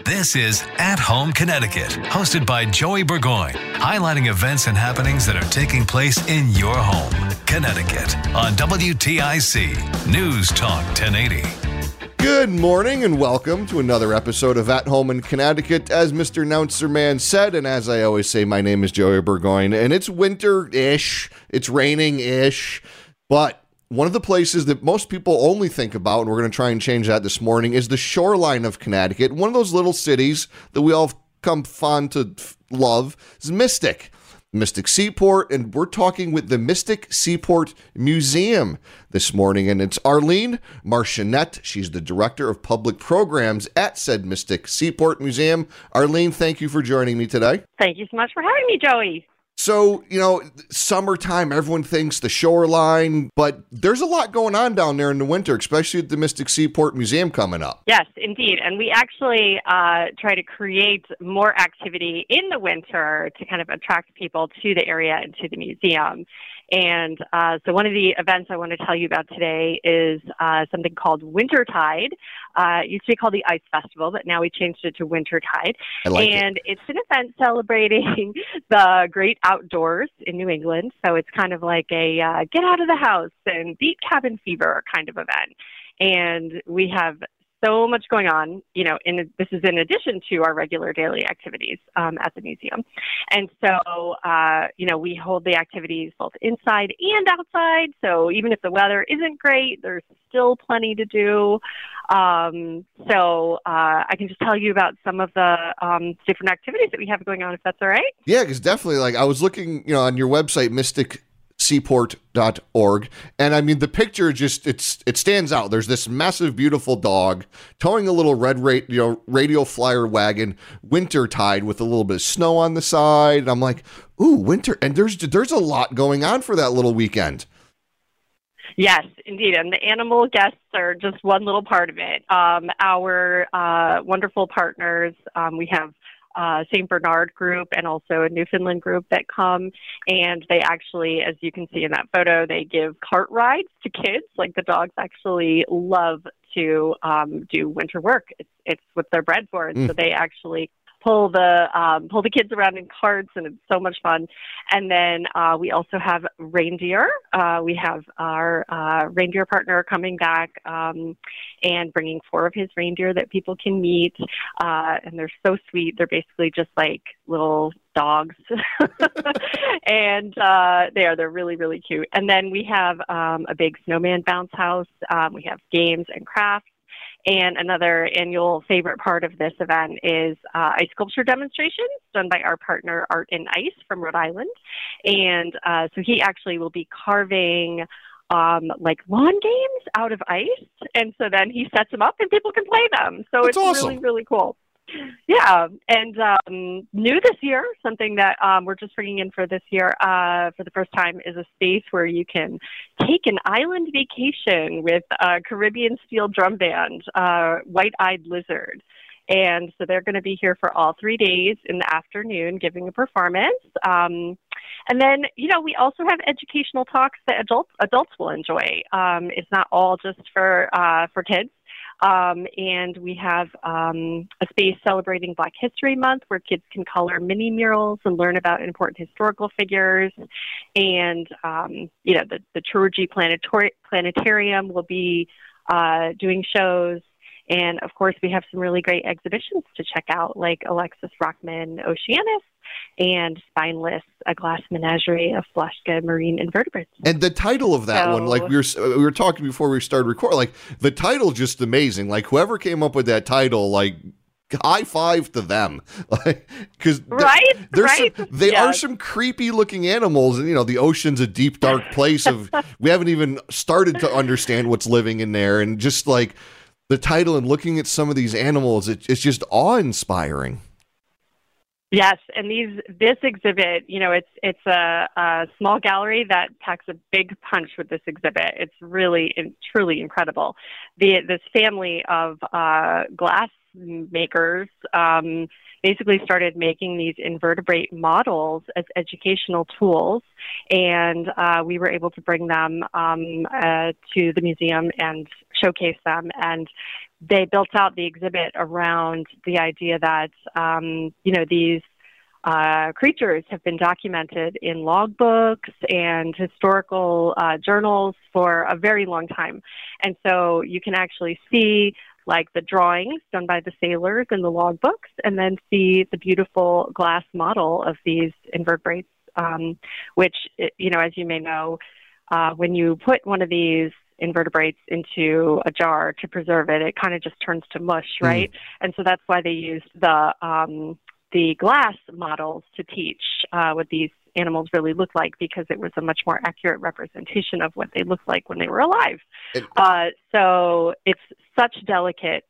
This is At Home Connecticut, hosted by Joey Burgoyne, highlighting events and happenings that are taking place in your home, Connecticut, on WTIC News Talk 1080. Good morning and welcome to another episode of At Home in Connecticut. As Mr. Announcer Man said, and as I always say, my name is Joey Burgoyne, and it's winter-ish, it's raining-ish, but one of the places that most people only think about, and we're going to try and change that this morning, is the shoreline of Connecticut. One of those little cities that we all have come fond to love is Mystic Seaport, and we're talking with the Mystic Seaport Museum this morning, and it's Arlene Marchionette. She's the Director of Public Programs at said Mystic Seaport Museum. Arlene, thank you for joining me today. Thank you so much for having me, Joey. So, summertime, everyone thinks the shoreline, but there's a lot going on down there in the winter, especially at the Mystic Seaport Museum coming up. Yes, indeed. And we actually try to create more activity in the winter to kind of attract people to the area and to the museum. And so one of the events I want to tell you about today is something called Wintertide. It used to be called the Ice Festival, but now we changed it to Wintertide. It's an event celebrating the great outdoors in New England. So it's kind of like a get out of the house and beat cabin fever kind of event. And we have so much going on, this is in addition to our regular daily activities at the museum. And so, we hold the activities both inside and outside. So even if the weather isn't great, there's still plenty to do. I can just tell you about some of the different activities that we have going on, if that's all right. Yeah, because definitely, I was looking, on your website, mysticseaport.org, and I mean the picture it stands out. There's this massive beautiful dog towing a little red radio flyer wagon, Wintertide, with a little bit of snow on the side, and I'm like, ooh, winter, and there's a lot going on for that little weekend. Yes, indeed. And the animal guests are just one little part of it. Our wonderful partners, we have St. Bernard group and also a Newfoundland group that come, and they actually, as you can see in that photo, they give cart rides to kids. Like, the dogs actually love to do winter work. It's what they're bred for, and so they actually pull the kids around in carts, and it's so much fun. And then we also have reindeer. We have our reindeer partner coming back and bringing 4 of his reindeer that people can meet. And they're so sweet. They're basically just like little dogs. And they're really, really cute. And then we have a big snowman bounce house. We have games and crafts. And another annual favorite part of this event is ice sculpture demonstrations done by our partner Art in Ice from Rhode Island. And so he actually will be carving like lawn games out of ice. And so then he sets them up and people can play them. So That's it's awesome. Really, really cool. Yeah, and new this year, something that we're just bringing in for this year for the first time is a space where you can take an island vacation with a Caribbean steel drum band, White-Eyed Lizard. And so they're going to be here for all 3 days in the afternoon giving a performance. And then, we also have educational talks that adults will enjoy. It's not all just for kids. And we have a space celebrating Black History Month where kids can color mini murals and learn about important historical figures. And, the Trilogy Planetarium will be doing shows. And, of course, we have some really great exhibitions to check out, like Alexis Rockman Oceanus and Spineless, a glass menagerie of Flashka marine invertebrates. And the title of that one, like we were talking before we started recording, like the title just amazing. Like whoever came up with that title, like high five to them. Because they are some creepy looking animals, and the ocean's a deep dark place of we haven't even started to understand what's living in there, and just like the title and looking at some of these animals, it's just awe-inspiring. Yes, and this exhibit, it's a small gallery that packs a big punch with this exhibit. It's really truly incredible. This family of glass makers basically started making these invertebrate models as educational tools, and we were able to bring them to the museum and showcase them. And they built out the exhibit around the idea that, these creatures have been documented in logbooks and historical journals for a very long time. And so you can actually see like the drawings done by the sailors in the logbooks, and then see the beautiful glass model of these invertebrates, which, as you may know, when you put one of these invertebrates into a jar to preserve it, it kind of just turns to mush, right? And so that's why they used the glass models to teach what these animals really look like, because it was a much more accurate representation of what they looked like when they were alive. So it's such delicate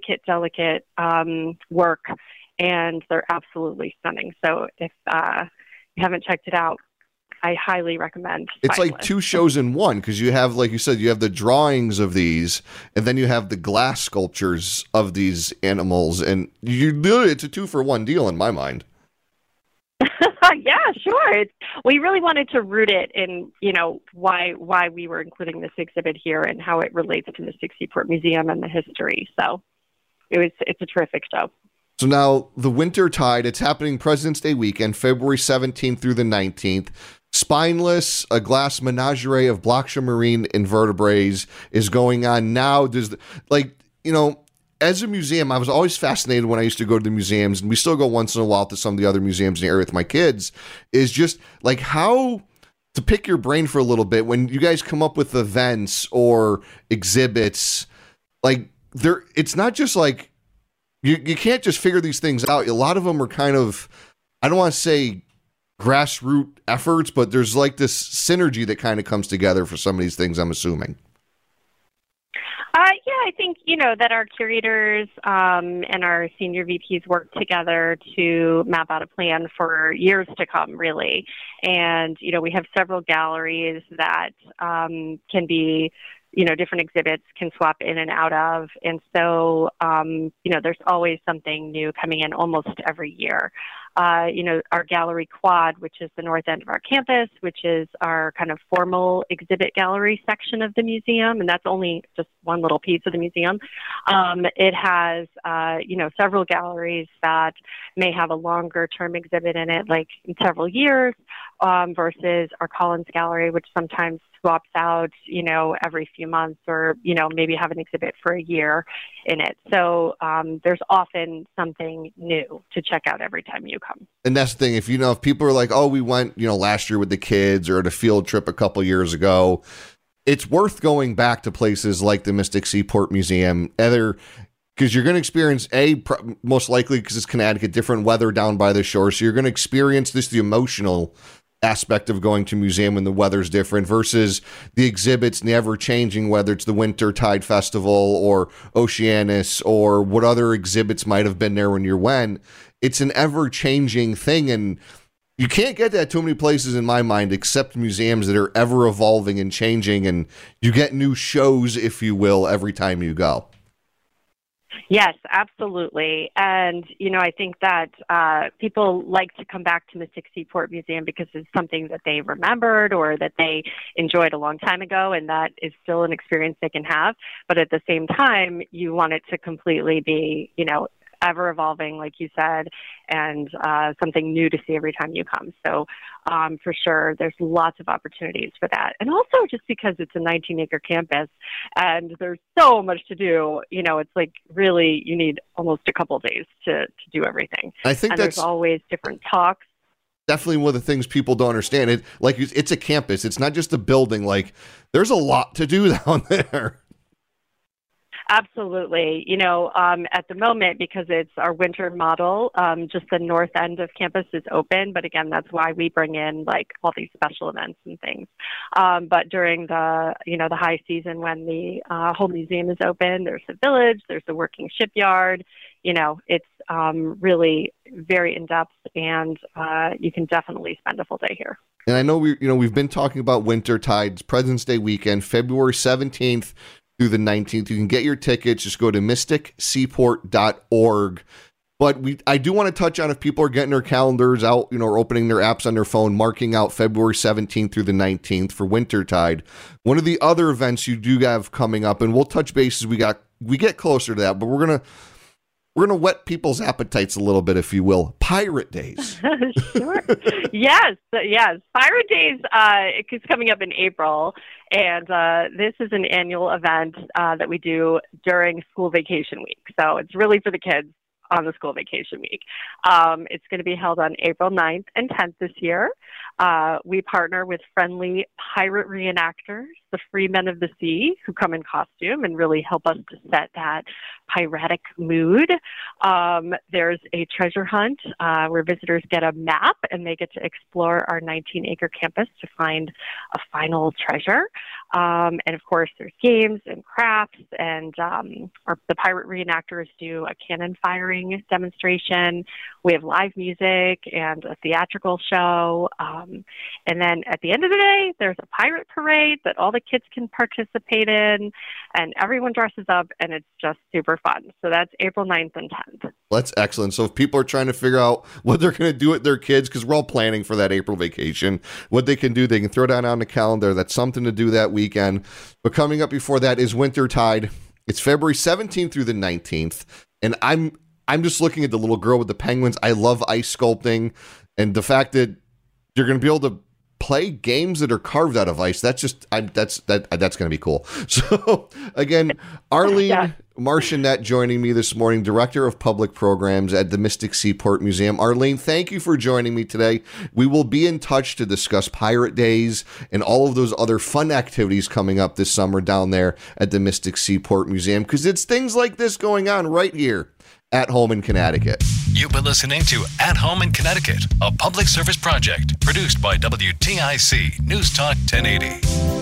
work, and they're absolutely stunning. So if you haven't checked it out, I highly recommend. It's like two shows in one, because you have, like you said, you have the drawings of these, and then you have the glass sculptures of these animals, and it's a 2-for-1 deal in my mind. Yeah, sure. We really wanted to root it in, why we were including this exhibit here and how it relates to Mystic Seaport Museum and the history. So it's a terrific show. So now the Wintertide, it's happening President's Day weekend, February 17th through the 19th. Spineless, a glass menagerie of Blocksha marine invertebrates is going on now. As a museum, I was always fascinated when I used to go to the museums, and we still go once in a while to some of the other museums in the area with my kids, is just like how to pick your brain for a little bit when you guys come up with events or exhibits. Like, it's not just like you can't just figure these things out. A lot of them are kind of, I don't want to say grassroots efforts, but there's like this synergy that kind of comes together for some of these things, I'm assuming. I think, that our curators and our senior VPs work together to map out a plan for years to come, really. And, we have several galleries that can be, different exhibits can swap in and out of. And so, there's always something new coming in almost every year. Our gallery quad, which is the north end of our campus, which is our kind of formal exhibit gallery section of the museum, and that's only just one little piece of the museum. It has, several galleries that may have a longer term exhibit in it, like in several years, versus our Collins Gallery, which sometimes swaps out, every few months, or, maybe have an exhibit for a year in it. So there's often something new to check out every time you come. And that's the thing. If people are like, oh, we went, last year with the kids or at a field trip a couple years ago, it's worth going back to places like the Mystic Seaport Museum, either because you're going to experience most likely because it's Connecticut, different weather down by the shore. So you're going to experience the emotional aspect of going to a museum when the weather's different versus the exhibits and the ever-changing, whether it's the Wintertide Festival or Oceanus or what other exhibits might have been there when you went. It's an ever-changing thing, and you can't get that too many places in my mind except museums that are ever evolving and changing, and you get new shows, if you will, every time you go. Yes, absolutely. And, I think that people like to come back to Mystic Seaport Museum because it's something that they remembered or that they enjoyed a long time ago, and that is still an experience they can have. But at the same time, you want it to completely be, ever evolving, like you said, and something new to see every time you come. So for sure, there's lots of opportunities for that. And also just because it's a 19-acre campus and there's so much to do, it's like really you need almost a couple of days to do everything. I think there's always different talks. Definitely one of the things people don't understand. It's a campus. It's not just a building. Like, there's a lot to do down there. Absolutely. At the moment, because it's our winter model, just the north end of campus is open. But again, that's why we bring in like all these special events and things. But during the high season when the whole museum is open, there's a village, there's a working shipyard. It's really very in-depth, and you can definitely spend a full day here. And I know we've been talking about Wintertide's President's Day weekend, February 17th through the 19th. You can get your tickets. Just go to mysticseaport.org. But I do want to touch on if people are getting their calendars out, or opening their apps on their phone, marking out February 17th through the 19th for Wintertide. One of the other events you do have coming up, and we'll touch base as we we get closer to that, but we're gonna whet people's appetites a little bit, if you will. Pirate Days. Sure. Yes. Pirate Days is coming up in April, and this is an annual event that we do during school vacation week. So it's really for the kids on the school vacation week. It's going to be held on April 9th and 10th this year. We partner with friendly pirate reenactors, the Free Men of the Sea, who come in costume and really help us to set that piratic mood. There's a treasure hunt where visitors get a map and they get to explore our 19-acre campus to find a final treasure. And of course, there's games and crafts, and the pirate reenactors do a cannon firing demonstration. We have live music and a theatrical show. And then at the end of the day, there's a pirate parade that all the kids can participate in, and everyone dresses up, and it's just super fun. So that's April 9th and 10th. That's excellent. So if people are trying to figure out what they're going to do with their kids, because we're all planning for that April vacation, what they can do, they can throw down on the calendar. That's something to do that weekend. But coming up before that is Wintertide. It's February 17th through the 19th. And I'm just looking at the little girl with the penguins. I love ice sculpting, and the fact that you're going to be able to play games that are carved out of ice. That's going to be cool. So again, Arlene Marchionette joining me this morning, Director of Public Programs at the Mystic Seaport Museum. Arlene, thank you for joining me today. We will be in touch to discuss Pirate Days and all of those other fun activities coming up this summer down there at the Mystic Seaport Museum, because it's things like this going on right here at home in Connecticut. You've been listening to At Home in Connecticut, a public service project produced by WTIC News Talk 1080.